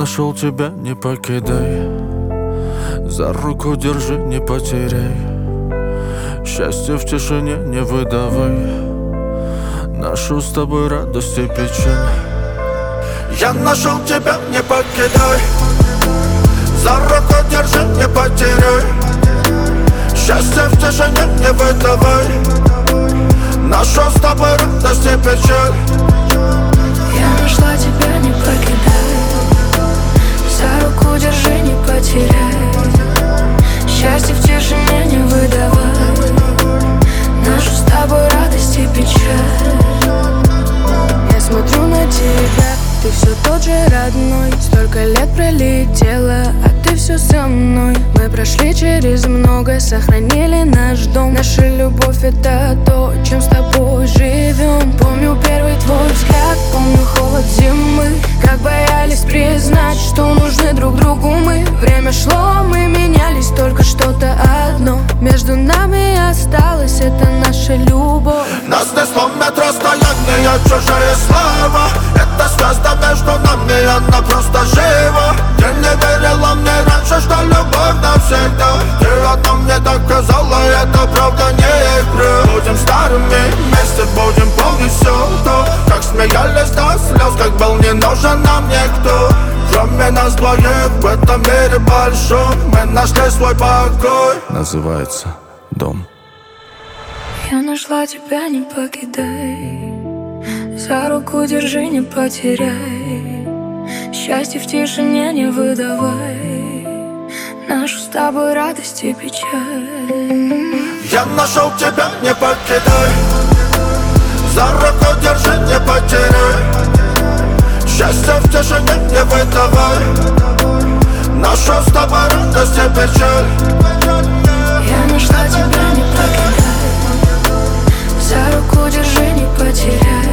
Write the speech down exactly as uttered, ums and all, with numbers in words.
нашел тебя, не покидай. За руку держи, не потеряй. Счастье в тишине не выдавай. Нашу с тобой радость и печаль. Я нашел тебя, не покидай. За руку держи, не потеряй. Счастье в тишине не выдавай. Нашу с тобой радость и печаль. Я нашла тебя, не покидай. За руку держи, не потеряй. Счастье в тишине не выдавай. Нашу с тобой радость и печаль. Я смотрю на тебя, ты все тот же родной. Столько лет пролетело, а ты все со мной. Мы прошли через многое, сохранили наш дом. Наша любовь — это то, чем с тобой живем. Помню первый твой взгляд, помню холод зимы. Как боялись признать, что нужны друг другу мы. Время шло, мы менялись, только что-то одно между нами осталось — это наша любовь. Нас не сломят расстояние, чужая слава. Это звезда между нами, она просто жива. Ты не верила мне раньше, что любовь навсегда. Ты одна мне доказала, это правда не игра. Будем старыми, вместе будем помнить все то, как смеялись до слез, как был не нужен нам никто. Кроме нас двоих в этом мире большом мы нашли свой покой. Называется дом. Я нашла тебя, не покидай. За руку держи, не потеряй. Счастье в тишине не выдавай. Нашу с тобой радость и печаль. Я нашел тебя, не покидай. За руку держи, не потеряй. Счастье в тишине не выдавай. Нашу с тобой радость и печаль. Я нашла тебя, не покидай. За руку держи, не потеряй.